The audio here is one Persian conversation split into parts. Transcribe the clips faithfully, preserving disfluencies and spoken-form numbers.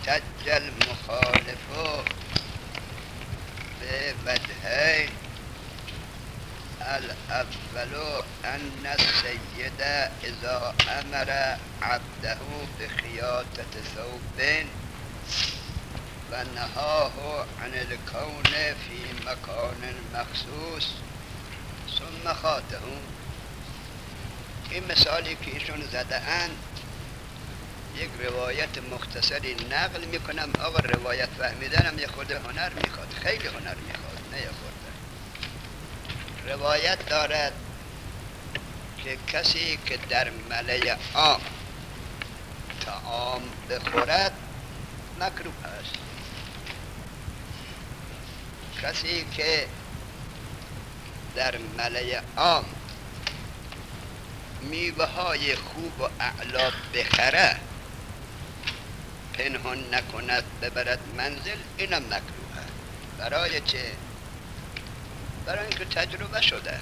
احتج المخالف به وجهین الاول ان السید اذا امر عبده بخیاطة ثوب و نهاه عن الکون فی مکان مخصوص ثم خاطه. این مثالی که ایشون زده اند یک روایت مختصری نقل میکنم. آقا روایت فهمیدنم یه خود هنر میخواد، خیلی هنر میخواد، نه یه خورده. روایت دارد که کسی که در ملأ عام طعام بخورد مکروه است. کسی که در ملأ عام میوه های خوب و اعلا بخره، پنهان نکند ببرد منزل، اینم مکروه است. برای چه؟ برای اینکه تجربه شده.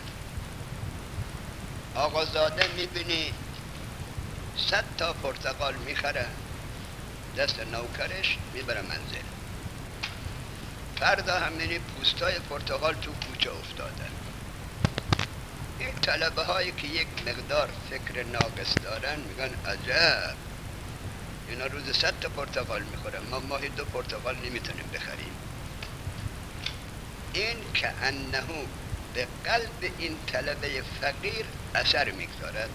آقازاده میبینی صد تا پرتقال میخره دست نوکرش میبره منزل، فردا هم میبینی پوستای پرتقال تو کوچه افتاده. این طلبه هایی که یک مقدار فکر ناقص دارن میگن عجب، اینا روز صد تا پرتقال میخورن، ما ماهی دو پرتقال نمیتونیم بخریم. این که انه به قلب این طلبه فقیر اثر میگذارد.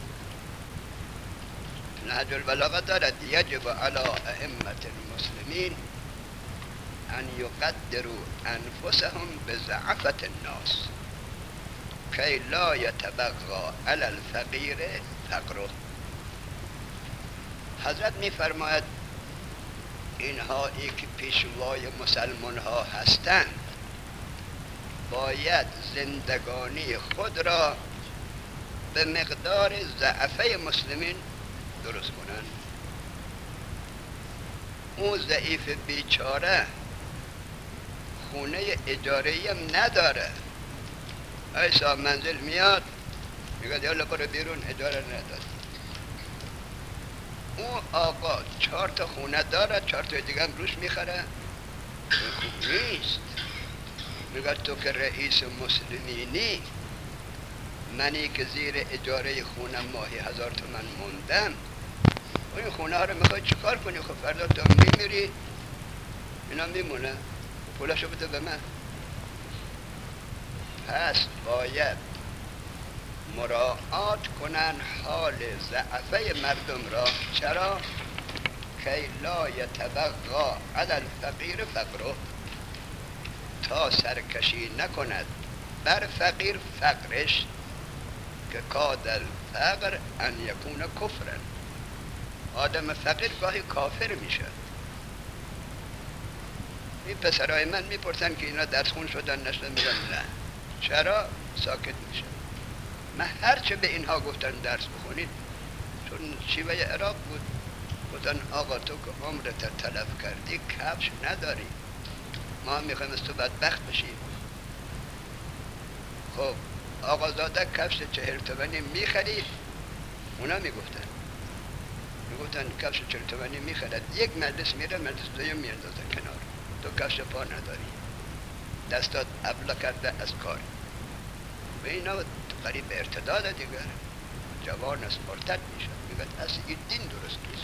نهج البلاغه دارد یجب علی ائمة المسلمین ان یقدروا انفسهم بضعفة الناس کی لا یتبغى علی الفقیر فقره. حضرت میفرماید اینها ای که پیشوای مسلمان ها هستند باید زندگانی خود را به مقدار ضعفه مسلمین درست کنند. اون ضعیف بیچاره خونه اجاره‌ای هم نداره، ایسا منزل میاد میگه یالا برو بیرون، اجاره نداد. اون آقا چهار تا خونه داره، چهار تا دیگه هم روش میخره، خوب نیست. میگه تو که رئیس مسلمینی، منی که زیر اجاره خونه ماهی هزار تومن موندم، و این خونه ها رو میخوای چیکار کنی؟ خب فردا تو میمیری اینا میمونه، پولاشو بده به من. پس باید مراعات کنن حال ضعفه مردم را. چرا؟ کی لا یتبغى علی الفقیر فقره، تا سرکشی نکند بر فقیر فقرش، که کاد الفقر ان یکون کفرا. آدم فقیر گاهی کافر میشه. این پسرای من میپرسن که اینا درس خون شدن نشدن، میگن نه. چرا؟ ساکت میشه. من هرچه به اینها گفتن درس بخونید، چون شیوه عراق بود، گفتن آقا تو که عمرت تلف کردی کفش نداری، ما هم میخوایم از تو بدبخت بشیم. خب آقازاده کفش چهل تومنی میخرید، اونا میگفتن میگفتن کفش چهل تومنی میخرد، یک مجلس میره مجلس دویم میاندازن کنار، تو کفش پا نداری، دستات ابلا کرده از کار. و اینا قریب ارتداد دیگر، جوان است مرتد میشه، میگن اصلا این دین درست نیست.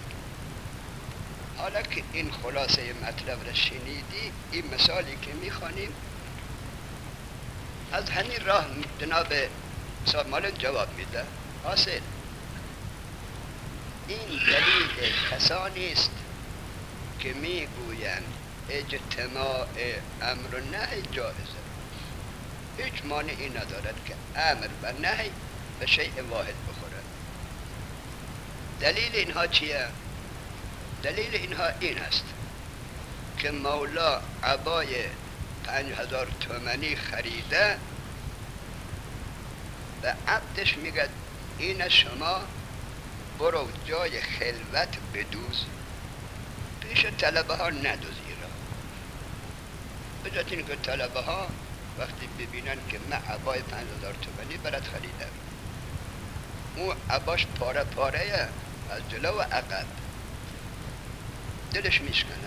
حالا که این خلاصه مطلب را شنیدی، این مثالی که میخوانیم از همین راه جناب سامال جواب میده. حاصل این دلیل کسانی است که میگویند اجتماع امر و نهی جایزه، هیچ مانعی ندارد که امر و نهی به شیء واحد بخورد. دلیل اینها چیه؟ دلیل اینها این است که مولا عبای پنج هزار تومنی خریده، به عبدش میگه این شما برو جای خلوت بدوز، پیش طلبه ها ندوزی را. بجات این که طلبه ها وقتی ببینن که من عبای پنج هزار تومنی برات خریدم، اون عباش پاره پاره از جلو و عقب، دلش میشکنه.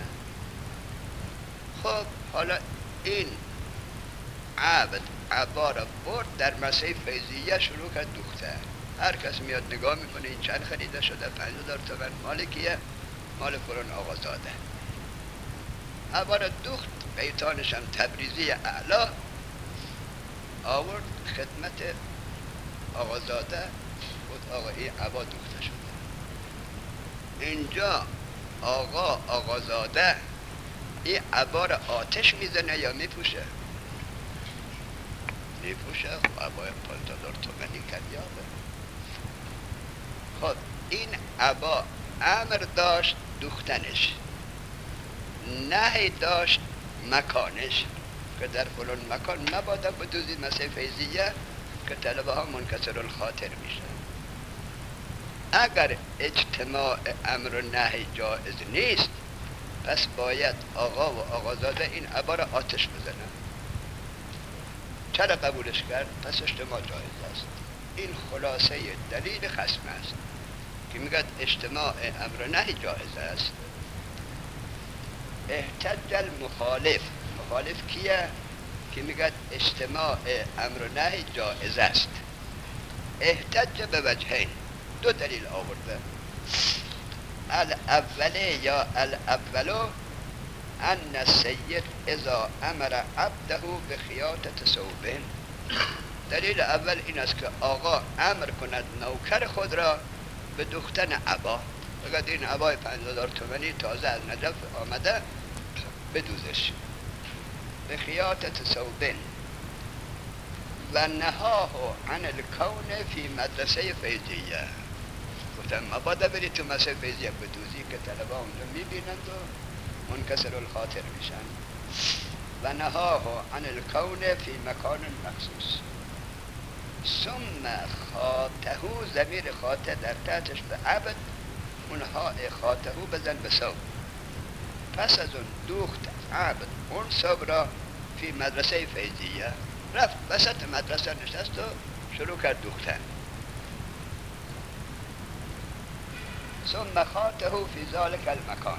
خب حالا این عبد عبا را برد در مسیح فیضیه شروع کرد دوخته. هر کس میاد نگاه میکنه این چند خریده شده، پنج هزار تومن، مال کیه؟ مال فلان آقازاده. عبا را دوخت، بیتانش هم تبریزی اعلا آورد خدمت آقازاده، بود آقا این عبا دوخته شده. اینجا آقا آقازاده این عبا را آتش میزنه یا میپوشه؟ میپوشه. خب عبای پانزده هزار تومنی کریابه. خب این عبا امر داشت دوختنش، نهی داشت مکانش، که در فلان مکان مبادا بدوزید مسیح فیضیه که طلبه ها منکسر الخاطر میشن. اگر اجتماع امر و نهی جائز نیست، پس باید آقا و آقازاده این عبا را آتش بزنن. چرا قبولش کرد؟ پس اجتماع جایز است. این خلاصه دلیل خصم است که میگه اجتماع امر و نهی جایز است. احتج المخالف، مخالف کیه؟ که میگه اجتماع امر و نهی جایز است. احتج به وجهین، دو دلیل آورده. الاوله یا الاولو ان السید اذا امر عبده بخیاطة ثوبه. دلیل اول این است که آقا امر کند نوکر خود را به دوختن عبا. بگد این عبای پنج هزار تومنی تازه از نجف آمده، بدوزش. بخیاطة ثوبه و نهاه عن الکون فی مدرسه فیضیه. گفتم مبادا بری تو مسیح فیضیه بدوزی که طلبه اونجا میبینند و منکسر الخاطر میشن. و نهاه عن الکون فی مکان مخصوص. ثم خاطهو، ضمیر خاطه در تحتش به عبد، اونها خاطهو بزن به ثوب. پس از اون دوخت عبد اون ثوب را فی مدرسه فیضیه، رفت وسط مدرسه نشست و شروع کرد دوختن. ثم خاطه فی ذلك المکان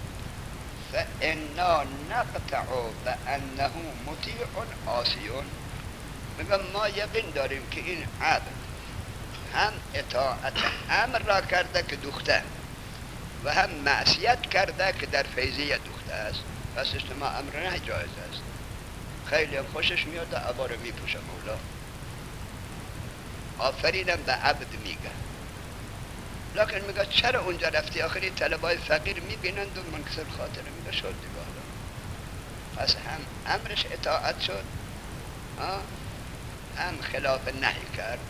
فانا نقطع بانه مطیع عاصی. میگم ما یقین داریم که این عبد هم اطاعت امر را کرده که دوخته و هم معصیت کرده که در فیضیه دوخته است. پس اجتماع امر نه جایز است. خیلی هم خوشش میاد عبا رو میپوشه مولا. آفرینم به عبد میگه. لکن میگه چرا اونجا رفتی؟ آخری طلبای فقیر میبینند و منکسر خاطر. میگه شد دیگه. پس هم امرش اطاعت شد، هم خلاف نهی کرد.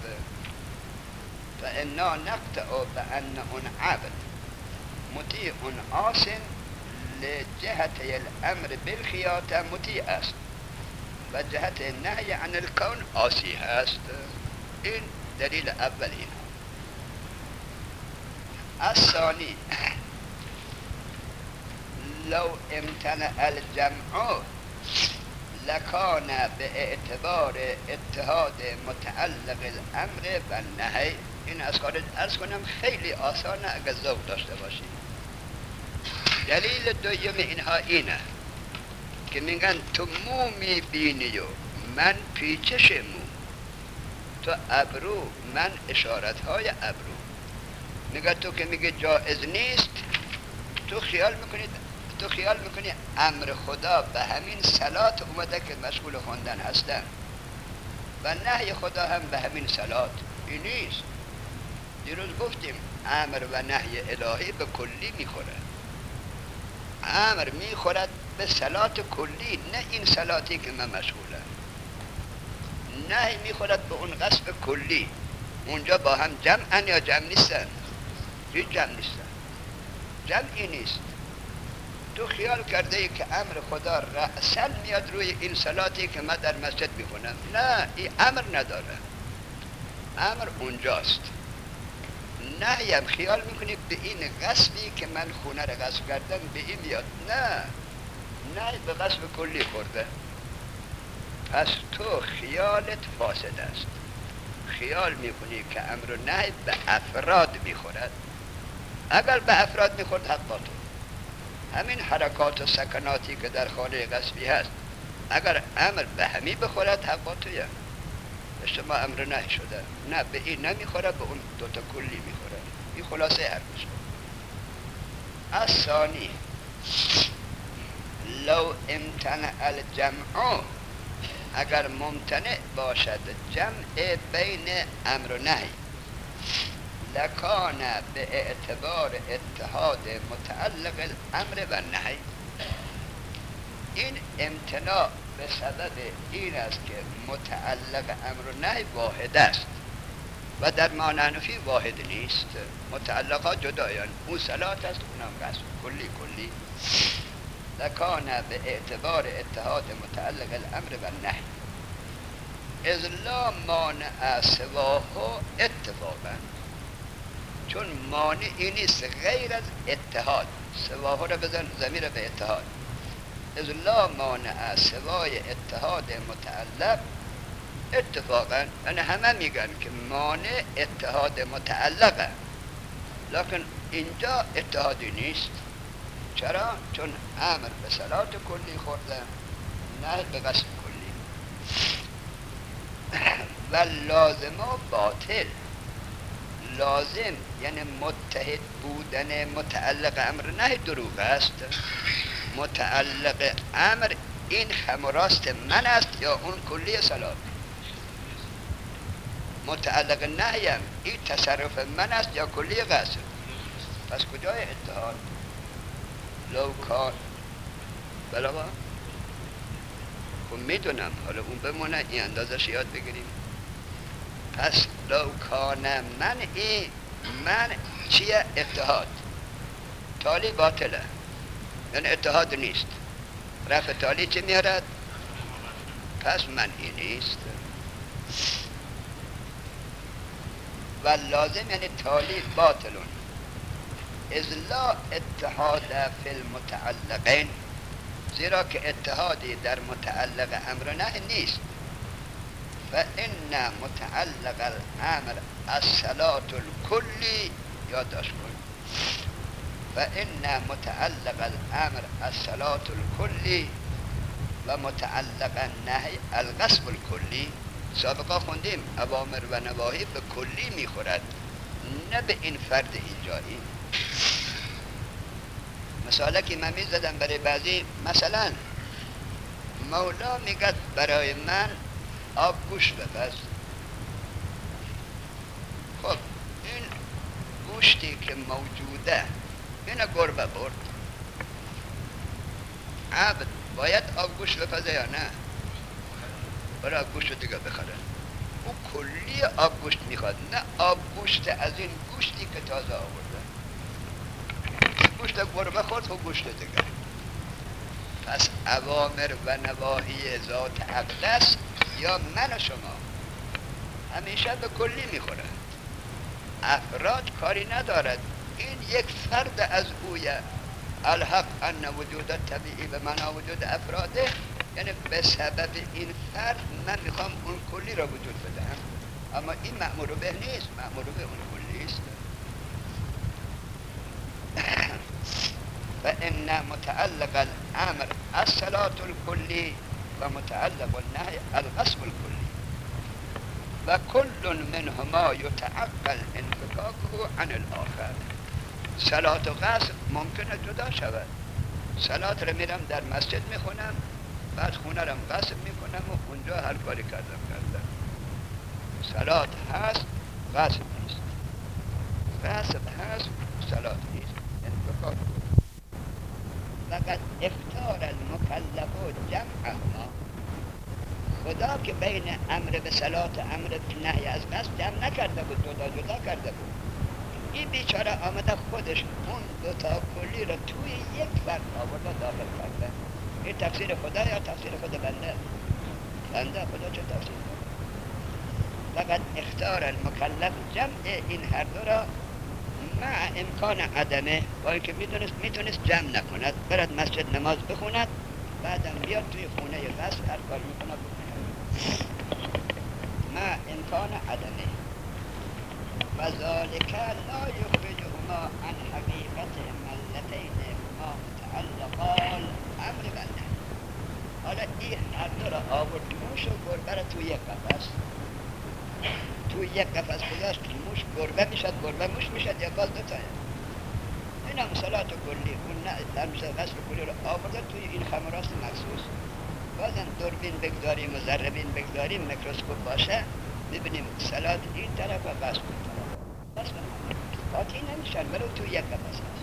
فانا نقطع بان اون عبد مطیع عاص لجهت الامر بالخیاطه مطیع است و جهت نهی عن الکون عاصی هست. این دلیل اول. این الثانی لو امتنع الجمع لکان به اعتبار اتحاد متعلق الامر و نهی. این از خارج عرض کنم خیلی آسانه اگر ذوق داشته باشید. دلیل دوم اینها اینه که میگن تو مو میبینی و من پیچش مو، تو ابرو من اشارت های ابرو. میگه تو که میگه جایز نیست، تو خیال میکنید تو خیال میکنی امر خدا به همین صلات اومده که مشغول خواندن هستن و نهی خدا هم به همین صلات. این نیست. دیروز گفتیم امر و نهی الهی به کلی میخوره. امر میخورد به صلات کلی، نه این صلاتی که من مشغوله. نهی میخورد به اون قصد کلی. اونجا با هم جمعن یا جمع نیستن؟ هیچ جمع نیستن. جمعی نیست. تو خیال کرده ای که امر خدا رأساً میاد روی این صلاتی که من در مسجد میکنم. نه، این امر نداره. امر اونجاست. نهیم خیال میکنی به این غصبی که من خونه را غصب کردم به این میاد. نه، نه به غصب کلی خورده. پس تو خیالت فاسد است. خیال میکنی که امر و نهی به افراد میخورد. اگر به افراد میخورد حق با تو. همین حرکات و سکناتی که در خانه غصبی هست اگر امر به همین بخورد حق با تویه. به شما امر نهی شده، نه به این نمیخوره، به اون دوتا کلی میخوره. این خلاصه حرفش. از ثانی لو امتنع الجمع، اگر ممتنع باشد جمع بین امر و نهی، لکان به اعتبار اتحاد متعلق الامر و نهی. این امتناع به سبب این است که متعلق امر و نهی واحد است و در معنی حنفی واحد نیست. متعلقات جدایان، اون صلات است، اونم قصد کلی کلی. لکان به اعتبار اتحاد متعلق الامر و نهی اذ لا مانع سواه اتفاقا، چون مانعی نیست غیر از اتحاد. سواه را بزن ضمیر به اتحاد. اذ لا مانع سوای اتحاد متعلق اتفاقا، یعنی همه میگن که مانع اتحاد متعلقه، لکن اینجا اتحادی نیست. چرا؟ چون امر به صلات کلی خورده، نه به قصد کلی. و لازم و باطل، لازم یعنی متحد بودن متعلق امر نه دروغ است. متعلق امر این خمراست من است یا اون کلی صلات. متعلق نهیم این تصرف من است یا کلی قصد. پس کجای اتحاد؟ لو کان بلابا خب میدونم، حالا اون بمونه این اندازش یاد بگیریم. پس لو کان من ای من چیه؟ اتحاد. تالی باطله، یعنی اتحاد نیست. رفع تالی چی میارد؟ پس من ای نیست. و لازم یعنی تالی باطلون. اذ لا اتحاد فی المتعلقین، زیرا که اتحادی در متعلق امر نه نیست. فإن متعلق الامر الصلاة الکلی، یادداشت کن. فإن متعلق الامر الصلاة الکلی و متعلق النهی الغصب الکلی. سابقا خوندیم اوامر و نواهی به کلی میخورد، نه به این فرد اینجایی. مثاله که من میزدم برای بعضی، مثلا مولا میگد برای من آب گوشت بپز. خب این گوشتی که موجوده اینو گربه برد، عبد باید آب گوشت بپزه یا نه؟ برای آب گوشت دیگه بخره. او کلی آب گوشت میخواد، نه آب گوشت از این گوشتی که تازه آورده. گوشت گربه خورد خب گوشت دیگه. پس اوامر و نواهی ذات اقدس یا من و شما همیشه به کلی میخوره. افراد کاری ندارد، این یک فرد از اویه. الحق ان وجود طبیعی به معنا وجود افراده، یعنی به سبب این فرد من میخوام اون کلی را وجود بدهم، اما این مأمور به نیست، مأمور به اون کلی است. فإن متعلق الامر الصلاة الکلی و متعلق النهی الغصب الکلی و کل منهما یتعقل انفکاکه عن الاخر. صلاة و غصب ممکنه جدا شود. صلاة رو میرم در مسجد میخونم، بعد خونه رم غصب میکنم و اونجا هر کاری کردم کردم. صلاة هست، غصب نیست. غصب هست، صلاة نیست. انفکاک. فقط اختار المکلف جمعهما. خدا که بین امر به صلاة و امر به نهی از قصد جمع نکرده بود، جدا جدا کرده بود. این بیچاره آمده خودش اون دو تا کلی رو توی یک فرد آورده داخل کرده. این تفسیر خدا یا تفسیر خود بنده؟ بنده. خدا چه تفسیر کنه؟ فقط اختار المکلف جمع این هر دو را مع امکان عدمه، با اینکه میتونست میتونست جمع نکند، برد مسجد نماز بخوند، بعدم بیاد توی خونه غصب هر کار میکنه بکنه. مع امکان عدمه و ذالک لا یخرجه اما عن حقیقتهم اللتین ما متعلقا الامر بنده. حالا این هر دو را آورد موش و گربه را توی یک قفس توی یک قفس گذاشت، موش گربه میشد، گربه موش میشد، یا باز دوتایه. این هم صلات کلی، اون نه غسل کلی را آوردن توی این خمراست مخصوص. بازم دوربین بگذاریم و ذره‌بین بگذاریم، میکروسکوپ باشه، ببینیم صلات این طرف و غسل این طرف. غسل قاطی نمیشن، ولو توی یک قفس هست.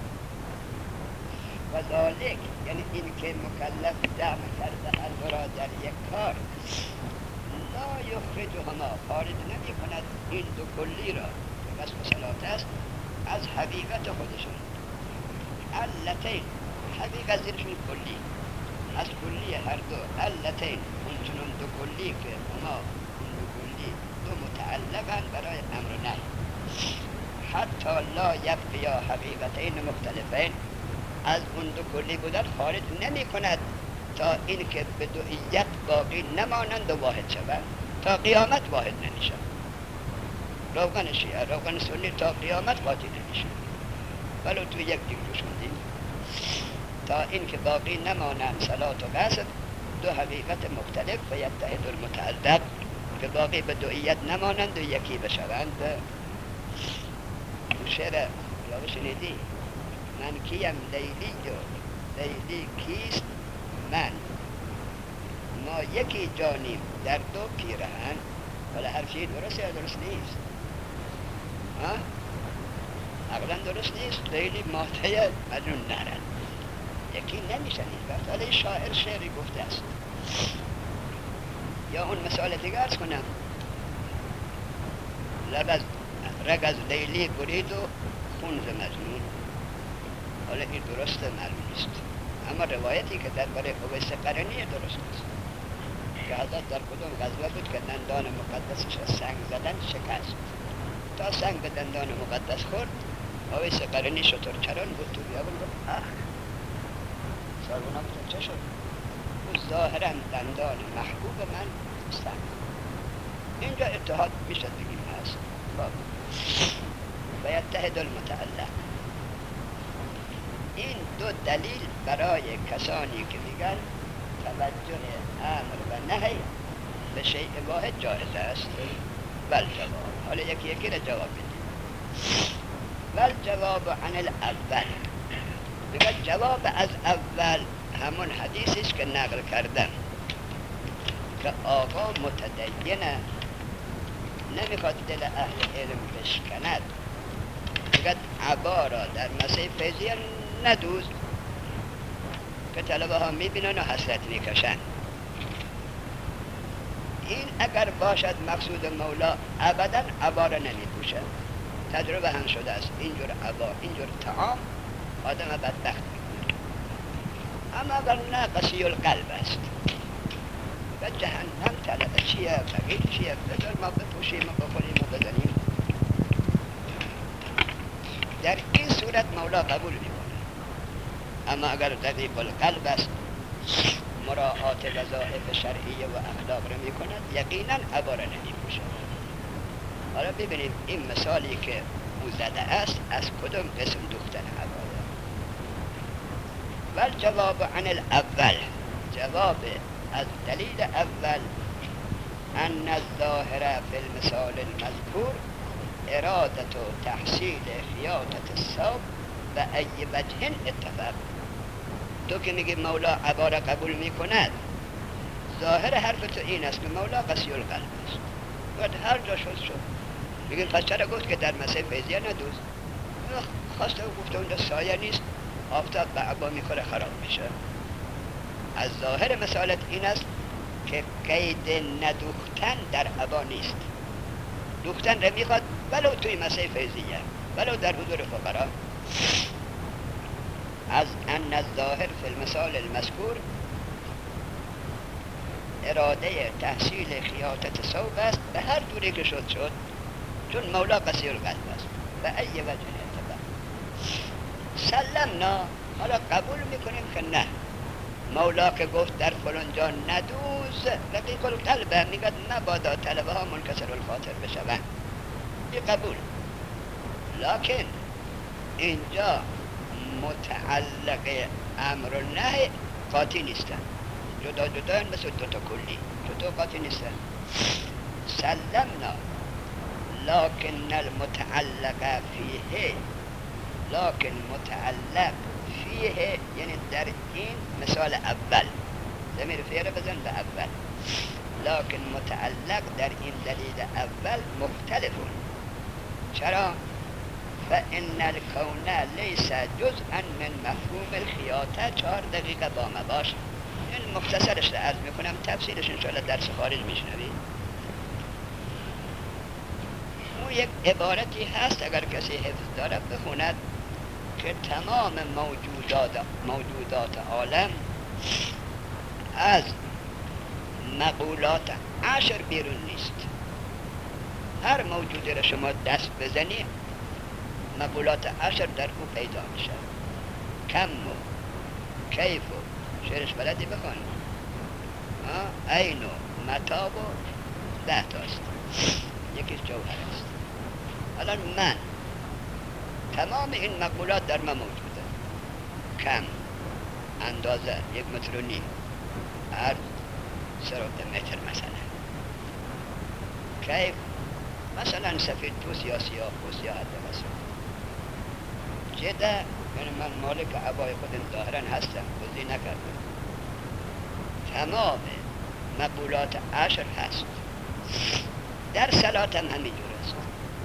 و ذالک یعنی این که مکلف جمع کرده هر دو را در یک کار، لا یخرجهما خارج نمی کند این دو کلی را که قسم صلات است از حقیقت خودشون. اللتین حقیقت زیرشون کلی، از کلی هر دو. اللتین اون چنون دو کلی که هما اون دو کلی دو متعلقن برای امر نهی. حتی لا یبقیا حقیقتین مختلفین، از اون دو کلی بودن خارج نمی کند تا این که به دوئیت باقی نمانند و واحد شوند، تا قیامت واحد نمیشن. روغن شیعه، روغن سنی تا قیامت قاطی نمیشن، ولو تو یک دیگه شدیم تا این که باقی نمانند صلات و قصد دو حقیقت مختلف و یتحد المتعدد که باقی به دوئیت نمانند و یکی بشوند. تو شعر راو شنیدی؟ من کیم لیلی و لیلی کیست من، ما یکی جانیم در دو پیرهن. ولی حرفی درست یا درست نیست؟ ها؟ اقلا درست نیست. لیلی ماته مجنون نرن، یکی نمیشن این وقت. ولی شاعر شعری گفته است. یا اون مثال دیگر ارز کنم، لب رگ از لیلی برید و خون ز مجنون. حالا این درست معلوم نیست، اما روایتی که درباره اویس قرنی درست است که حضرت در کدوم غزوه بود که دندان مقدسش از سنگ زدن شکست. تا سنگ به دندان مقدس خورد، اویس قرنی شطور چران بود تو بیابون گفت اخ سالونا بود چه شد؟ او ظاهرا دندان محبوب من سنگ. اینجا اتحاد میشد بگیم هست و یتحد المتعلق. این دو دلیل برای کسانی که میگن توجه امر و نهی به شیء واحد جایز است. ول جواب، حالا یکی یکی را جواب بدیم. ول جواب عن الاول، بگه جواب از اول همون حدیثی است که نقل کردم که آقا متدینه، نمیخواد دل اهل علم بشکند. بگه عبا را در مسیح فیضیه ندوز که طلبه ها میبینن و حسرت میکشن. این اگر باشد مقصود مولا ابدا عبا را نمیپوشد. تجربه هم شده است اینجور عبا، اینجور طعام آدم بدبخت میکنه. اما اگر نه قسی القلب است و جهنم طلبه چیه فقیر چیه بذار ما بپوشیم و بخوریم و بزنیم، در این صورت مولا قبول میکنه. اما اگر ضعیف القلب است، مراعات وظایف شرعیه و اخلاق را میکند، یقینا عبا را نمیپوشد. حالا ببینیم این مثالی که او زده است از کدام قسم دوختن عبا. ول جواب عن الاول، جواب از دلیل اول، ان الظاهر فی المثال المذکور ارادت و تحصیل خیاطت الثوب و ای وجه اتفاق. تو که میگی مولا عبا را قبول میکند، ظاهر حرف تو این است که مولا قسی القلب است. باید هر جا شد شد بگیم پس چرا گفت که در مسیح فیضیه ندوز؟ خواسته و گفته اونجا سایه نیست، آفتاب به عبا میخوره خراب میشه. از ظاهر مثالت این است که قید ندوختن در عبا نیست. دوختن را میخواد ولو توی مسیح فیضیه، ولو در حضور فقرا. از ان الظاهر فی المثال المذکور اراده تحصیل خیاطت ثوب است، به هر دوری که شد شد، چون مولا قصیر القلب است. و ای وجه اتفاق سلمنا، حالا قبول میکنیم که نه، مولا که گفت در فلان جا ندوز، رقیق القلب میگد مبادا طلبه ها منکسر الخاطر بشوند، بی قبول. لکن اینجا متعلق امر و نهی قاطی نیستن، جدا جدا هن، مثل دوتا کلی جدا قاطی نیستن. سلمنا لكن المتعلق فيه، لكن متعلق فيه یعنی در این مثال اول ضمیر فعل بزن به اول، لكن متعلق در این دلیل اول مختلفون. چرا؟ فإن الكون ليس جزءا من مفهوم الخیاطه. چهار دقیقه با ما باش، این مختصرش رو عرض میکنم، تفصیلش انشاءالله درس خارج میشنوید. اون یک عبارتی هست اگر کسی حفظ داره بخوند که تمام موجودات موجودات عالم از مقولات عشر بیرون نیست. هر موجودی را شما دست بزنی مقولات عشر در او پیدا میشه. کم و کیف و شعرش بلدی بخوان، عین و متاب و ده تاست، یکیش جوهر است. الان من تمام این مقولات در من موجوده. کم اندازه یک متر و نیم، عرض سرعت متر مثلا. کیف مثلا سفید پوست یا سیاه پوست یا حد مثلا. جده یعنی من مالک عبای خود ظاهرا هستم، بزی نکردم. تمام مقولات عشر هست. در صلات هم همینجور است.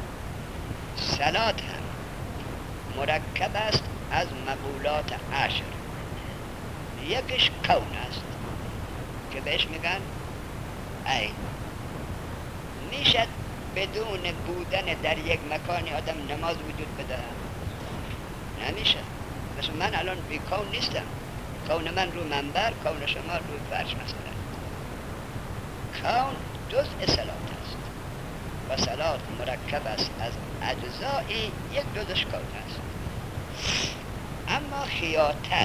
صلات هم مرکب است از مقولات عشر. یکیش کون است که بهش میگن عین. میشد بدون بودن در یک مکانی آدم نماز وجود بده؟ نمیشه. مثل من الان بی کون نیستم، کون من رو منبر، کون شما رو فرش مثلا. کون جزء صلات است و صلات مرکب است از اجزایی، یک جزش کون است. اما خیاطت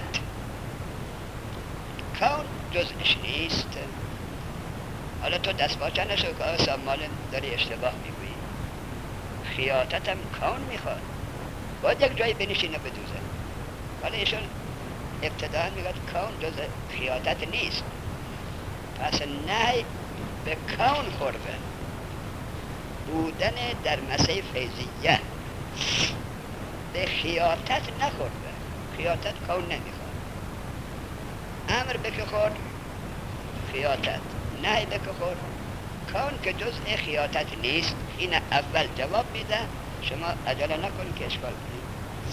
کون جزش نیست. حالا تو دست باچه نشو که آسا مال داری اشتباه میگویی. خیاطت هم کون میخواد، باید یک جایی بنشینه بدوزه. ولی ایشون ابتداً میگوید کون جز خیاطت نیست. پس نهی به کون خورده، بودن در مسیح فیضیه. به خیاطت نخورده، خیاطت کون نمیخواد. امر بکه خورد خیاطت، نهی بکه خورد کون که جزء خیاطت نیست. این اول جواب میده، شما عجله نکن که اشکال کنید.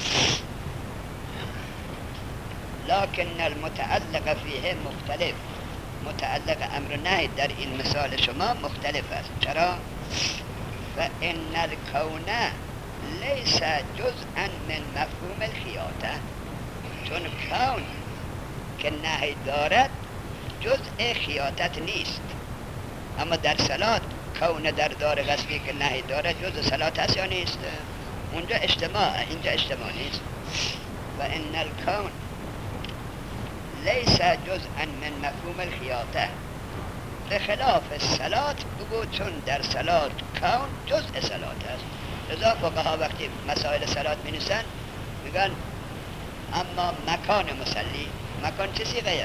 لكن المتعلق فيه مختلف. متعلق امر نهی در این مثال شما مختلف است. چرا؟ فإن الكون ليس جزءا من مفهوم الخیاطه. چون کون که نهی دارد جزء خیاطت نیست. اما در صلات کون در دار قصدی که نهی دارد جزء صلات هست یا نیست؟ اونجا اجتماع، اینجا اجتماع نیست. و ان الکون لیس جزءا من مفهوم الخیاطه. به خلاف صلات بگو، چون در صلات کون جزء صلات است. لذا فقها وقتی مسائل صلات می نویسن میگن اما مکان مصلی، مکان چه صیغه؟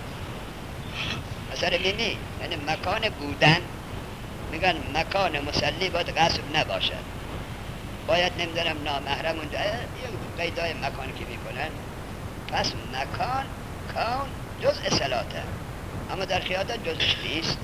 اثر میمی یعنی مکان بودن. میگن مکان مصلی باید غصب نباشه، باید نمیدونم نامحرم اونجا، یه قیدای مکان که میکنن. پس مکان کون جزء صلاته، اما در خیاطت جزش نیست.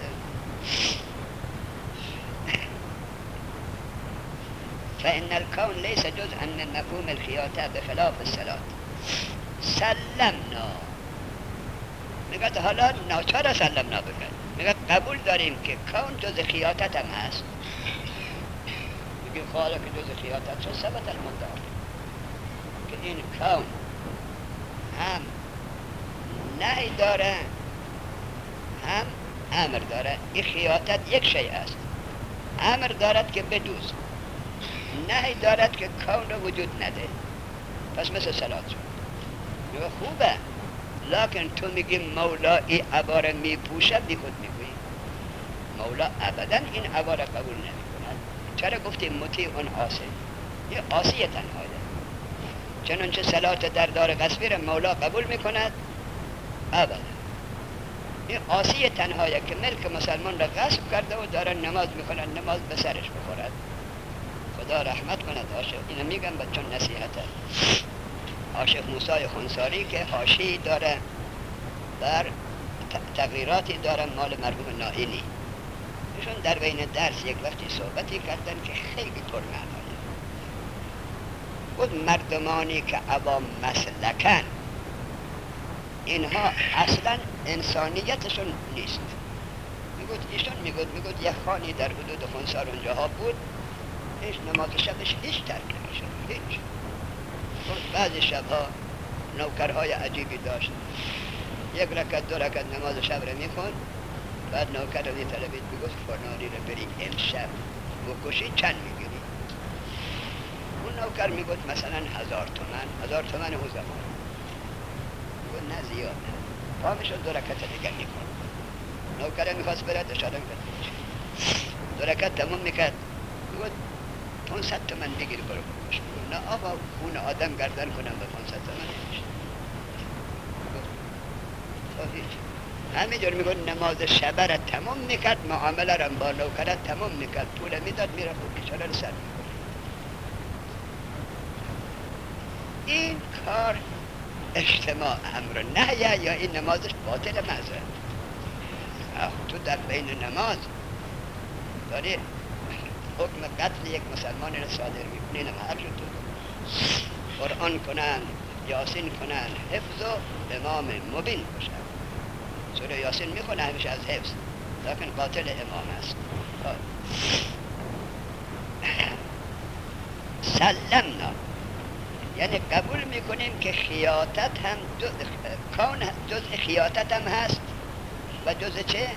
فإن الكون ليس جزءا من مفهوم الخياطة بخلاف الصلاة. سلمنا، میگه حالا ناچار سلمنا بکن، میگه قبول داریم که کون جز خیاطت هم هست. میگه خواهد که جز خیاطت شد ثبت المدعا، که این کون هم نهی داره هم امر داره. این خیاطت یک شیء است. امر دارد که بدوز، نهی دارد که کون رو وجود نده. پس مثل صلات شد. میگه خوبه، لکن تو میگی مولا این عبا را میپوشه، بی خود میگویی. مولا ابدا این عبا را قبول نمی کند. چرا گفتی مطیع اون عاصی؟ یه عاصی تنهایه. چنانچه صلات در دار غصبی را مولا قبول میکند؟ ابدا. این عاصی تنهایی که ملک مسلمان را غصب کرده و داره نماز میکند، نماز به سرش بخورد. خدا رحمت کند عاشق. اینو میگم بچون نصیحته. عاشق موسی خنساری که حاشیه‌ای داره بر تغییراتی داره مال مرحوم نائینی. ایشون در بین درس یک وقتی صحبتی کردن که خیلی پرمعنایه. بود مردمانی که عوام مسلکن، اینها اصلا انسانیتشون نیست. میگود ایشون میگود میگود یک خانی در حدود خنسار اونجاها بود، هیچ نماز شبش هیچ ترک نمیشد، هیچ. بعضی شبها نوکرهای عجیبی داشت، یک رکعت دو رکعت نماز شب را میخوند، بعد نوکر را میطلبید میگفت فلانی را بری امشب بکشی چند میگیری؟ اون نوکر میگفت مثلا هزار تومن، هزار تومن اون زمان. میگفت نه زیاده. پامشو دو رکعت دیگر میخوند. نوکر میخواست برد اشاره میکرد دو رکعت تمام میکرد، میگفت پانصد تومن بگیر برو بکش. نه آقا خون آدم گردن کنم به پانصد تومن نمیشه. همینجور میگن نماز شبه را تمام میکرد، معامله را با نوکرت تمام میکرد، پول میداد میرفت و بیچاره را سر میکنه. این کار اجتماع امر نهیه یا این نمازش باطل محضه؟ تو در بین نماز داری حکم قتل یک مسلمان را صادر میکنی، نمه هر شد تو قرآن کنن، یاسین کنن، حفظ و امام مبین باشن. سوره یاسین میخونه همیشه از حفظ، لیکن قاتل امام است. سلمنا یعنی قبول میکنیم که خیاطت هم جز کون جز خیاطت هم هست و جز چه؟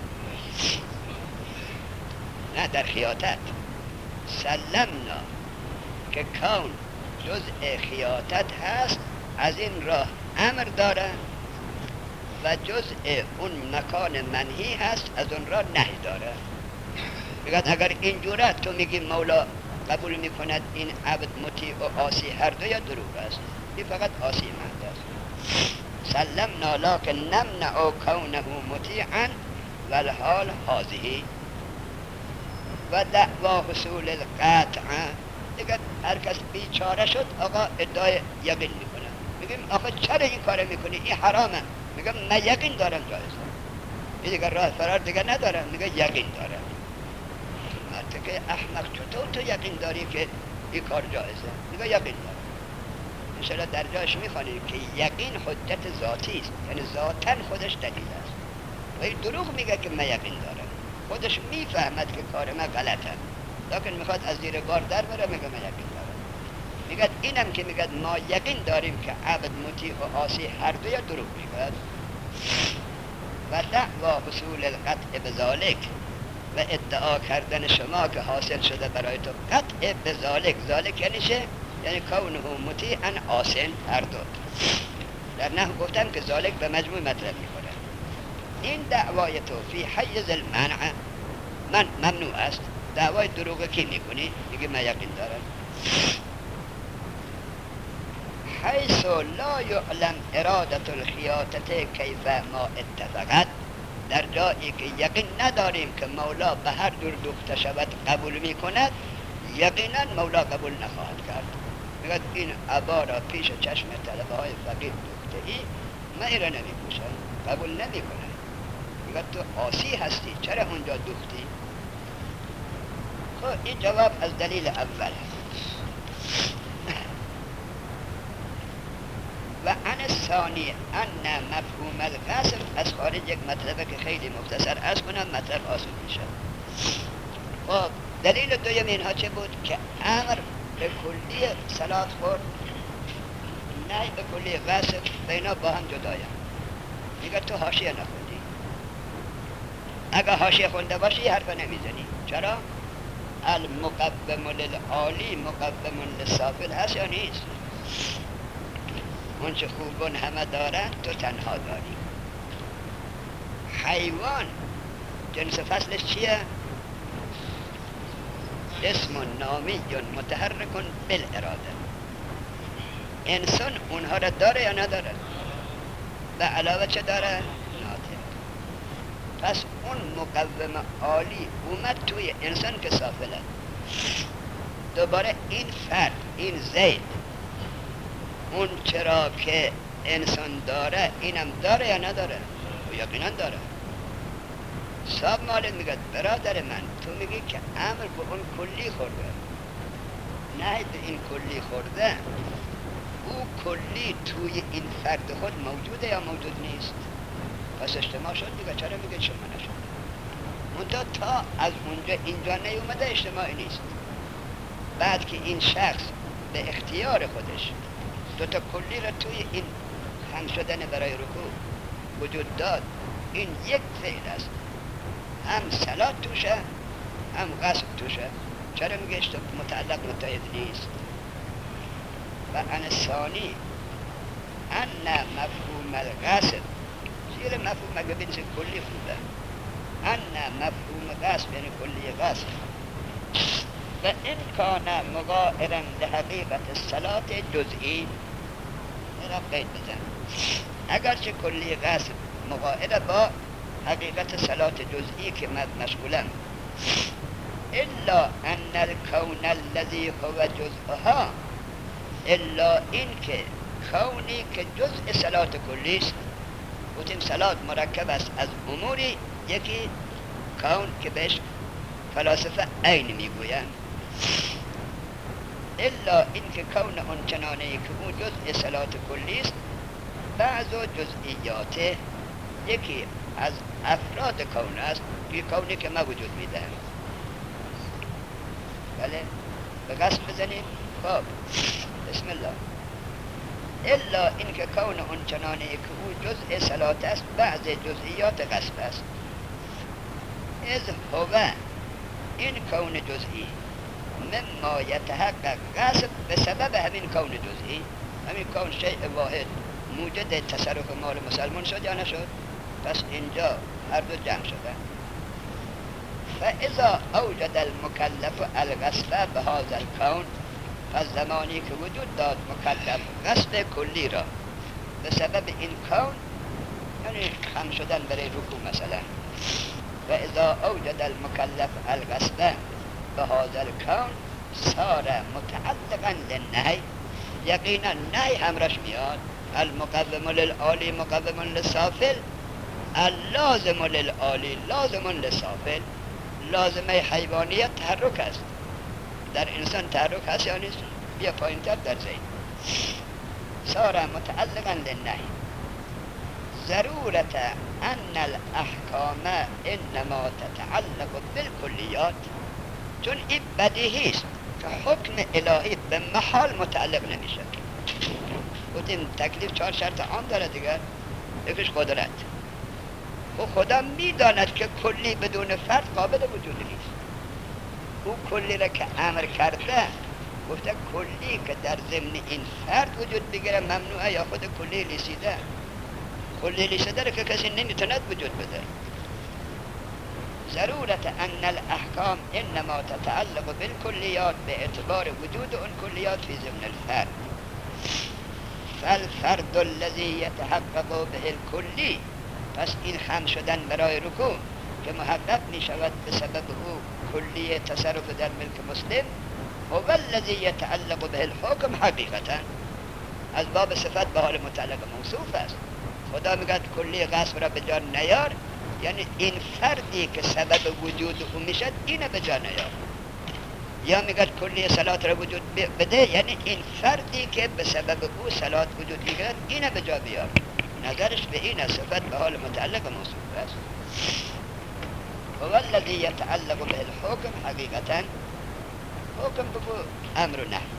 نه در خیاطت سلمنا که کون جز خیاطت هست، از این راه امر داره و جزء اون مکان منهی هست، از اون را نهی داره. بگید اگر اینجوره تو میگی مولا قبول میکند این عبد مطیع و عاصی هر دو یا دروغ است. این فقط عاصی مند است. سلمنا لکن نمنع کونه مطیعا والحال هذه و دعوا حصول القطع. دیگه هر کس بیچاره شد آقا ادعای یقین میکنه، میگیم آقا چرا این کار میکنی؟ این حرامه. میگم من یقین دارم جایزه. این دیگه راه فرار دیگه ندارم، میگه یقین دارم. حتی که احمق چطور تو یقین داری که این کار جایزه؟ میگه یقین دارم. انشاءالله در جایش میخوانیم که یقین حجت ذاتی است، یعنی ذاتاً خودش دلیل است. و این دروغ میگه که من یقین دارم، خودش میفهمد که کار من غلطه، لیکن میخواد از زیر بار در بره، میگه من یقین دارم. میگه اینم که میگه ما یقین داریم که عبد مطیع و عاصی هر دوی دروغ میگه. و دعوا حصول القطع بذالک و ادعا کردن شما که حاصل شده برای تو قطع بذالک. ذالک یعنی چه؟ یعنی کونه مطیعا عاصین هر دو. در نحو گفتم که ذالک به مجموع مطلب میکنه. این دعوای تو فی حیز المنع من ممنوع است. دعوای دروغ کی میکنی؟ میگه من یقین دارم. حیث لا یعلم ارادت الخیاطت کیف ما اتفقت، در جایی که یقین نداریم که مولا به هر دور دوخته شود قبول میکند، یقینا مولا قبول نخواهد کرد. میگه این عبا را پیش چشم طلبه های فقیر دوخته ای، من ایره نمی پوشم، قبول نمی کنم. میگه تو عاصی هستی، چرا اونجا دوختی؟ خب این جواب از دلیل اول. و ان ثانی ان مفهوم القصر از خارج یک مطلب که خیلی مختصر از کنم مطلب آسون میشه. خب دلیل دویم اینها چه بود؟ که امر به کلی صلات خورد، نه به کلی قصر، بینا با هم جدایم. میگه تو حاشیه نخوندی. اگه حاشیه خونده باشی حرف نمیزنی. چرا؟ المقدم للعالی مقدم للسافل هست یا نیست؟ اون چه خوبون همه دارن تو تنها داری. حیوان جنس فصلش چیه؟ اسم نامی متحرک بالاراده. انسان اونها را داره یا نداره؟ و علاوه چه داره؟ ناطق. پس اون مقوم عالی اومد توی انسان که سافله. دوباره این فرد، این زید، اون چرا که انسان داره اینم داره یا نداره؟ و یقینا داره. صاحب مالک میگه برادر من تو میگی که امر به اون کلی خورده، نه به این کلی خورده، او کلی توی این فرد خود موجوده یا موجود نیست؟ پس اجتماع شد دیگه، چرا میگه شما نشد؟ منتها تا از اونجا اینجا نیومده اجتماعی نیست. بعد که این شخص به اختیار خودش دو تا کلی را توی این خم شدن برای رکوع وجود داد، این یک فعل است، هم صلات توشه هم غصب توشه، چرا میگه متعلق متحد نیست؟ و ان ثانی ان مفهوم الغصب، زیر مفهوم اگه بینید کلی خوبه، ان مفهوم غصب یعنی کلی غصب، و این کان مغایرا لحقیقت صلات جزئی، این را قید بزن، اگرچه کلی غصب مغایر با حقیقت صلات جزئی که مشغولم، الا ان الکون الذی هو جزءها، الا این که کونی که جزء صلات کلی است. گفتیم صلات مرکب است از اموری، یکی کون که بهش فلاسفه عین میگویند، الا این که کون اون چنانه که او جزء صلات کلی است، بعض جزئیات یکی از افراد کون است، که کونی که ما وجود میده. بله به قصد بزنیم. خب بسم الله. الا این که کون اون چنانه که او جزء صلات است، بعض جزئیات قصد است. از هو این کون جزئی مما یتحقق قصد به سبب همین کون جزئی، همین کون شیء واحد موجد تصرف مال مسلمان شد یا نشد؟ پس اینجا هر دو جمع شدن. فاذا اوجد المکلف الغصب به هذا الکون، پس زمانی که وجود داد مکلف غصب کلی را به سبب این کون، یعنی خم شدن برای رکوع مثلا، و اذا اوجد المکلف الغصب به هذا الکون صار متعلقا للنهی، یقینا نهی همراش میاد. المقوم للعالی مقوم للسافل، اللازم للعالی لازم للسافل. لازمه حیوانیت تحرک است، در انسان تحرک هست یا نیست؟ بیا پایین‌تر در زید. صار متعلقا للنهی. ضرورت ان الاحکام انما تتعلق بالکلیات، چون این بدیهی است که حکم الهی به محال متعلق نمیشه. گفتیم تکلیف چهار شرط عام داره دیگر، یکیش قدرت. و خدا میداند که کلی بدون فرد قابل وجود نیست. او کلی را که امر کرده، گفته کلی که در ضمن این فرد وجود بگیره ممنوعه، یا خود کلی لیسیده. کلی لیسیده را که کسی نمیتوند وجود بده. ضرورت ان الاحکام انما تتعلق بالکلیات به اعتبار وجود اون کلیات فی ضمن الفرد. فالفرد الذی یتحقق به الکلی، پس این خم شدن برای رکوع که محقق می شود به سبب او کلی تصرف در ملک مسلم، هو الذی یتعلق به الحکم حقیقتا، از باب صفت به حال متعلق موصوف است. خدا میگه کلی غصب را به جا نیار، یعنی این فردی که سبب وجود او میشد اینه به جا نیار. یا میگه کلی صلات را وجود بده، یعنی این فردی که به سبب او صلات وجود میگیرد اینه به جا بیار. نظرش به این صفت به حال متعلق موصوف است. هو الذی یتعلق به الحکم حقیقتا، حکم بگو امر و نهی.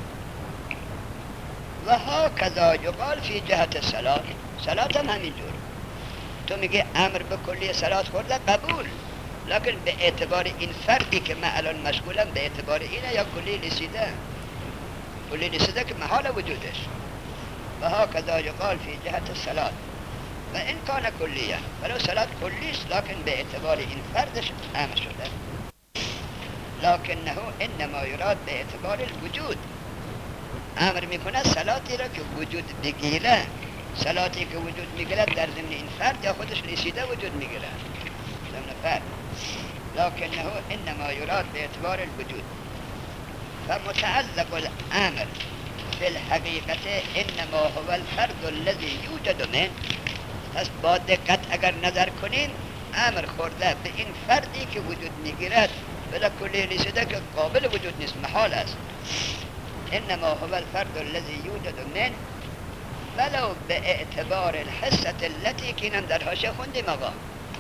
و هکذا یقال فی جهت صلات، صلات هم همینجور. تو میگه امر به کلی صلات خورده، قبول، لکن به اعتبار این فردی که من الان مشغولم به اعتبار اینه یا کلی لیسیده؟ کلی لیسیده که محال وجودش. و هکذا یقال فی جهت صلات و این کان کلیه، ولو صلات کلیست لکن به اعتبار این فردش امر شده. لکنه انما یراد به اعتبار الوجود، امر میکنه صلاتی را که وجود بگیره، صلاتی که وجود میگیره در ضمن این فرد یا خودش رسیده وجود میگیره ضمن فرد، لکنه انما یراد به اعتبار الوجود. فمتعلق الامر فی الحقیقت انما هو الفرد الذي یوجد من. پس با دقت اگر نظر کنیم امر خورده به این فردی که وجود میگیرد بلا کلی رسیده که قابل وجود نیست، محال است. انما هو الفرد الذي یوجد من ولو به اعتبار الحصة التي که اینم در حاشیه خوندیم آقا.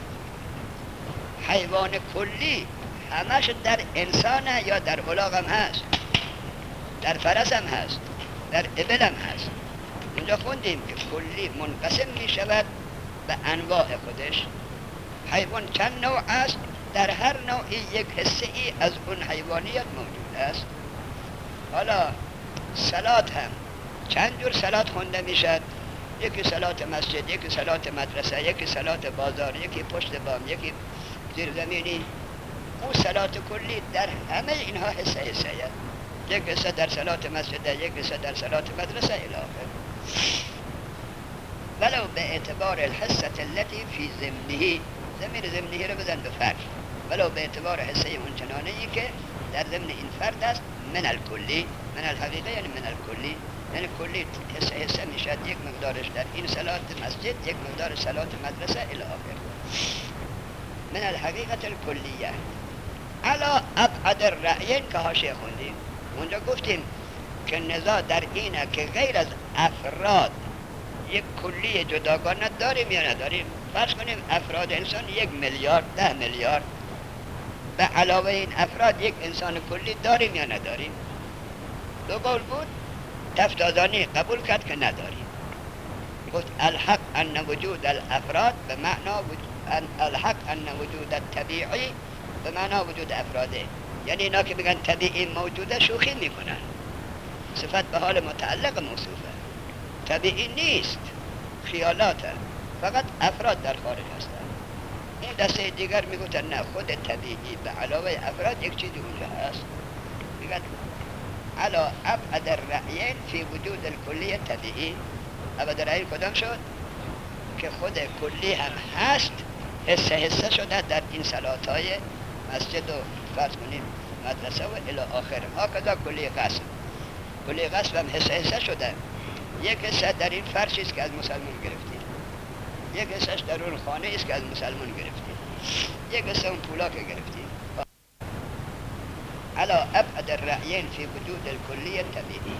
حیوان کلی همش در انسان یا در الاغ هم هست، در فرس هم هست، در ابل هم هست. اونجا خوندیم که کلی منقسم می شود به انواع خودش. حیوان چند نوع است، در هر نوعی یک حصه ای از اون حیوانیت موجود است. حالا صلات هم چند جور صلات خونده می شد، یکی صلات مسجد، یکی صلات مدرسه، یکی صلات بازار، یکی پشت بام، یکی زیرزمینی. اون صلات کلی در همه اینها حصه حصه است. یک حصه در صلات مسجد، یک حصه در صلات مدرسه الی آخر. ولو به اعتبار الحصة التي فی ضمنه، ضمیر ضمنه رو بزن به فرد، ولو به اعتبار حصه اون چنانه‌ای که در ضمن این فرد است، من الکلی، من الحقیقه یعنی من الکلی، یعنی کلی حصه حصه میشد، یک مقدارش در این صلات مسجد، یک مقدار صلات مدرسه الی آخر. من الحقیقه الکلیه علا ابعد الرأیین که حاشیه خوندیم. اونجا گفتیم که نزاع در اینه که غیر از افراد یک کلی جداگانه داریم یا نداریم. فرض کنیم افراد انسان یک میلیارد، ده میلیارد، به علاوه این افراد یک انسان کلی داریم یا نداریم. دو قول بود، تفتازانی قبول کرد که نداریم. گفت الحق ان وجود الافراد به معنا وجود، الحق ان وجود الطبیعی به معنا وجود افراده. یعنی اینا که بگن طبیعی موجوده شوخی میکنن، صفت به حال متعلق موصوفه، طبیعی نیست، خیالاته، فقط افراد در خارج هستن. این دسته دیگر میگوتن نه، خود طبیعی به علاوه افراد یک چیزی اونجا هست. میگن علا ابعد الرأیین فی وجود الکلی طبیعی. ابعد الرأیین کدام شد؟ که خود کلی هم هست، حصه حصه شده در این صلاتهای مسجد و فرض کنیم مدرسه و الی آخر. ها کدا کلی قسم، کلی قسم هم حصه حصه شده. یک حصه در این فرشی است که از مسلمان گرفتیم، یک حصهش در اون خانه است که از مسلمان گرفتیم، یک حصه اون پولا که گرفتیم. علا ابعد الرأیین فی وجود الکلی طبیعی.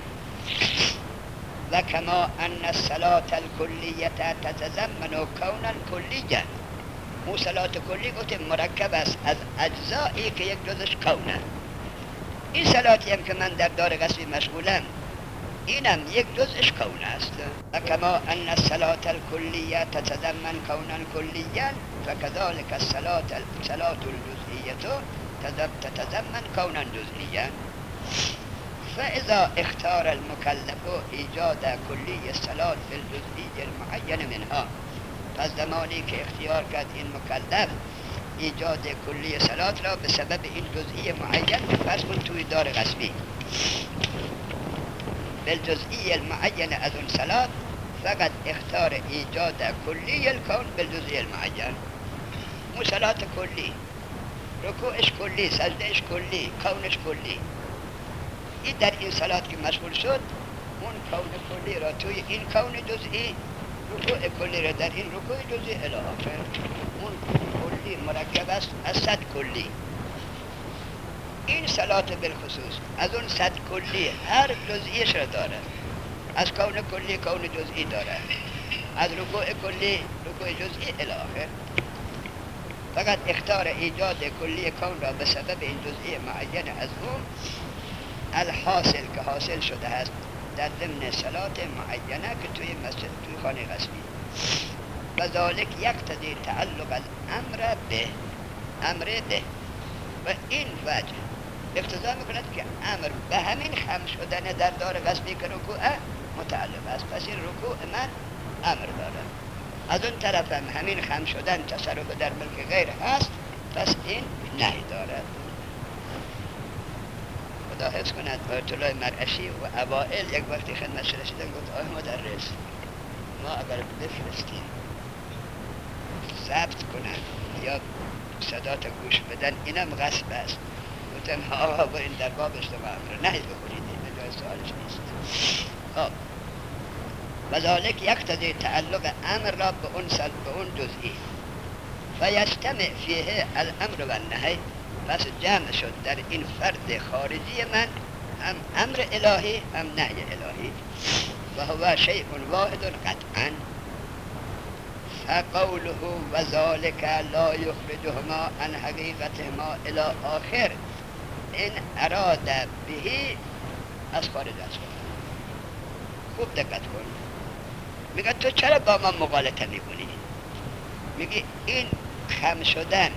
و کما ان الصلاة الکلیه تتضمن کونا کلیه. مو صلات کلی گفتیم مرکب است از اجزایی که یک جزش کونه. این صلاتی هم که من در دار قصبی مشغولم اینم یک جزش کون است. و کما ان الصلاة الکلیه تتضمن کونا کلیه فکذلک الصلاة الصلاة الجزئیه تتضمن کونا جزئیه. فاذا اختار المکلف ایجاد کلی الصلاة فی الجزئی المعین منها، پس زمانی که اختیار کرد این مکلف ایجاد کلی صلات را به سبب این جزئی معین، فرض کن توی دار قسمی بالجزئی المعین از اون صلات، فقط اختار ایجاد کلی الکون بالجزئی المعین. اون صلات کلی، رکوعش کلی، سجدهش کلی، کونش کلی. این در این صلات که مشغول شد، اون کون کلی را توی این کون جزئی، رکوع کلی را در این رکوع جزئی الی آخر. اون کلی مرکب است از صد کلی. این صلات بالخصوص از اون صد کلی هر جزئیش را داره، از کون کلی کون جزئی داره، از رکوع کلی رکوع جزئی الی آخر. فقط اختار ایجاد کلی کون را به سبب این جزئی معین از اون الحاصل که حاصل شده است در ضمن صلات معینه که توی مسجد، توی خانه قسمی. و ذالک یقتضی تعلق الامر به، امر به، و این وجه اقتضا میکند که امر به همین خم شدن در دار قسمی که رکوع متعلق است. پس این رکوع من امر داره، از اون طرف هم همین خم شدن تصرف در ملک غیر هست، پس این نهی دارد. خدا حفظ کند آیت الله مرعشی و اوائل یک وقتی خدمتش رسیدن گفت آه مدرس ما اگر بفرستیم ضبط کنن یا صدات گوش بدن اینم غصب است. گفتم ها با این در باب اجتماع امر نهی بکنید، این جای سوالش نیست. خب و ذالک یقتضی تعلق امر را به اون سل به اون جزئی و یجتمع فیه الامر و النهی. پس جمع شد در این فرد خارجی من هم امر الهی هم نهی الهی و هو شیء واحد قطعا. فقوله و ذالک لا یخرجهما عن حقیقتهما الی آخر این اراد بهی از خارج از خود. خوب دقت کن. میگه تو چرا با ما مغالطه میکنی؟ میگه این خم شدن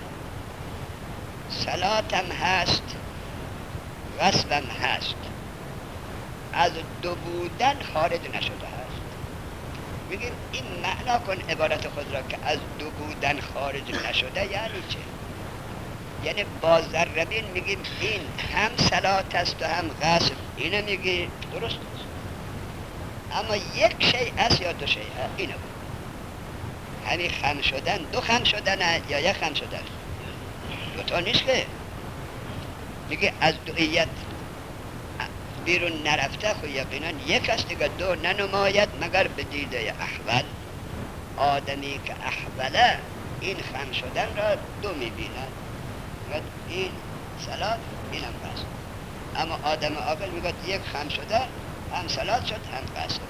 صلاتم هست غصبم هست، از دو بودن خارج نشده هست. میگیم این معنا کن عبارت خود را که از دو بودن خارج نشده یعنی چه؟ یعنی با ذربین میگیم این هم صلات است و هم غصب، اینه میگی درست است، اما یک شیء است یا دو شیء است؟ اینه بود همین خم شدن دو خم شدن یا یک خم شدن؟ دو تا نیست که. میگه از دویت بیرون نرفته خو یقینا یک است دیگه دو ننماید مگر به دیده احول. آدمی که احوله این خم شدن را دو میبیند، میگه این صلات اینم قصد. اما آدم عاقل میگه یک خم شده هم صلات شد هم قصد.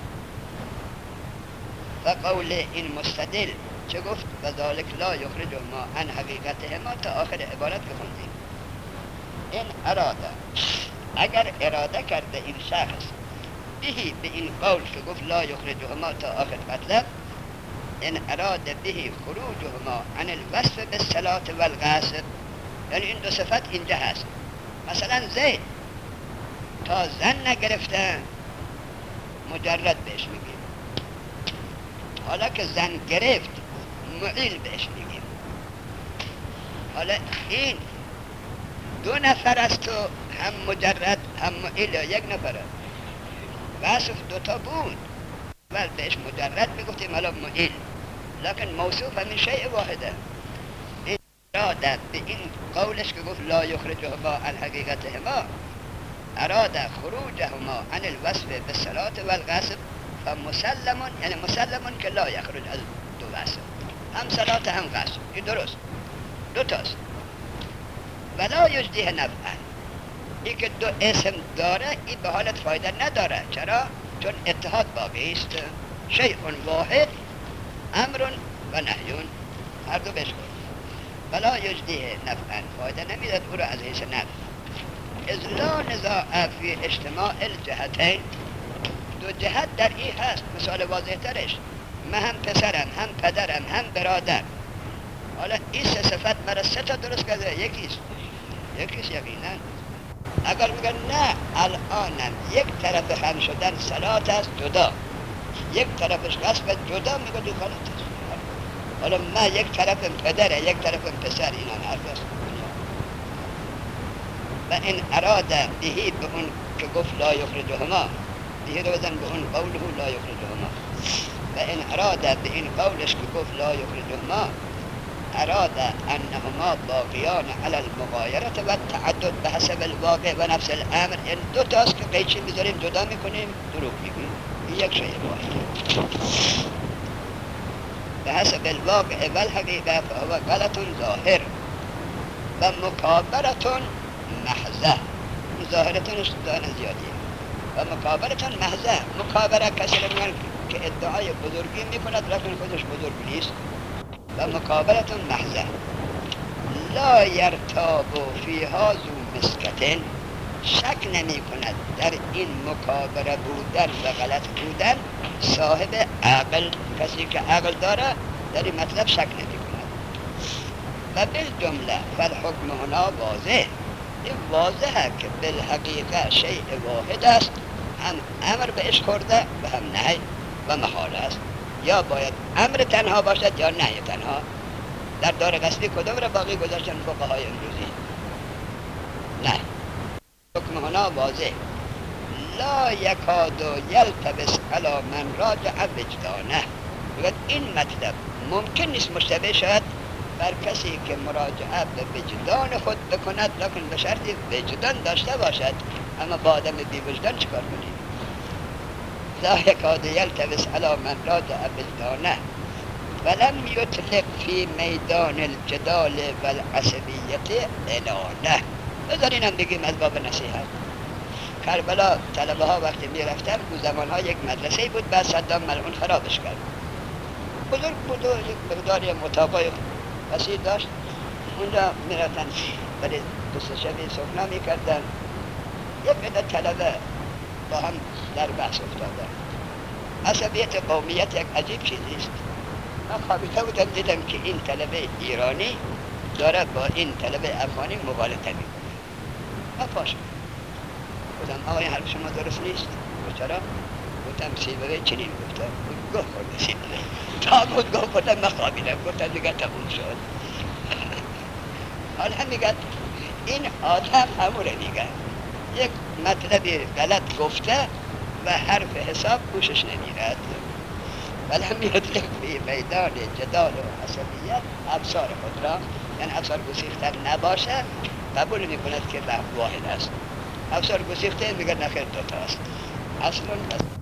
و قول این مستدل چه گفت؟ و ذالک لا یخرجهما عن حقیقتهما تا آخر عبارت که خوندیم. این اراده اگر اراده کرده این شخص بهی به این قول که گفت لا یخرجهما تا آخر مطلب، این اراده بهی خروجهما عن الوصف بالصلات والغصب، یعنی این دو صفت اینجا هست. مثلا زید تا زن نگرفته مجرد بهش میگیم، حالا که زن گرفت معیل بهش میگیم. حالا این دو نفر است و هم مجرد هم معیل یا یک نفر است. وصف دوتا بود ول بهش مجرد میگفتیم حالا معیل، لکن موصوف همین شیء واحده. این اراده به این قولش که گفت لا یخرجهما عن حقیقتهما، اراده خروجهما عن الوصف بالصلات والغصب فمسلمون، یعنی مسلمون که لا یخرج از دو وصف، هم صلات هم غصب. این درست دو تاست. ولا یجدیه نفعا، این که دو اسم داره این به حالت فایده نداره. چرا؟ چون اتحاد باقی است. شیء واحد امر و نهیون هر دو بشکن. ولا یجدیه نفعا، فایده نمیداد او را از حیث نفع. اذ لا نزاع فی اجتماع الجهتین، دو جهت در این هست. مثال واضح ترش، من هم پسرم هم پدرم هم برادر. حالا این سه صفت مرا سه تا درست کرده، یکیست یکیست یقینا. اگر بگن نه الانم یک طرف هم شدن صلات است جدا، یک طرفش غصب جدا، میگه دو غلط است. حالا من یک طرفم پدره یک طرفم پسر، اینا حرف است. و این اراده بهی به اون که گفت لا یخرجهما، بهی رو بزن به اون قوله لا یخرجهما. و این اراده به این قولش که گفت لا یخرجهما، اراده انهما باقیان علی المغایرت و تعدد به حسب الواقع و نفس الامر. این دو تاست که قیچی میذاریم جدا میکنیم دروغ میگیم. این یک شیء واحد به حسب الواقع و الحقیقه فهو غلط ظاهر و مکابرتون محضه. ظاهرتونش دانه زیادیه و مکابرتون محضه. مکابره کسی رو میگن که ادعای بزرگی میکند لیکن خودش بزرگ نیست. و مکابرتون محضه. لا یرتاب فیها ذو مسکتن، شک نمی کند در این مکابره بودن و غلط بودن صاحب عقل، کسی که عقل داره در این مطلب شک نمی کند. و بالجمله فالحکم هنا واضح، این واضحه که بالحقیقه شیء واحد است، هم امر بهش خورده و هم نهی و محال است. یا باید امر تنها باشد یا نهی تنها. در دار قصدی کدام را باقی گذاشتن فقهای امروزی؟ نه. حکم هنا واضح لا یکاد یلتبس علی من راجع وجدانه. بگید این مطلب ممکن نیست مشتبه شد بر کسی که مراجعه به وجدان خود بکند، لکن به شرطی وجدان داشته باشد. اما با آدم بی وجدان چکار کنید؟ لا یکاد یلتبس علی من راجع وجدانه ولم یطلق فی میدان الجدال والعصبیت اعلانه. بذارین هم بگیم از باب نصیحت. کربلا طلبه ها وقتی می رفتن اون زمان ها یک مدرسه بود، بعد صدام ملعون خرابش کرد. بزرگ بود و یک مقداری مطابق وسیع داشت. اونجا می رفتن برای دوست شبیه سخنا می کردن. یک عده طلبه با هم در بحث افتادن. عصبیت قومیت یک عجیب چیزی است. من خوابیده بودم دیدم که این طلبه ایرانی داره با این طلبه افغانی مغالطه می کنه. من پاشم گفتم آقای حرف شما درست نیست. چرا؟ گفتم سیبقه چنین گفتم. گفت خورده سیبقه تا بود گفت گفتم من خوابیدم. گفتم دیگه تموم شد. حالا میگن این آدم همونه میگن یک مطلبی غلط گفته و حرف حساب گوشش نمیرد. ولم یطلق فی میدان جدال و عصبیت ابصار خود را، یعنی ابصار گسیخته نباشه قبول میکند که لفظ واحد است. ابصار گسیخته میگه نخیر دوتا است. اصلا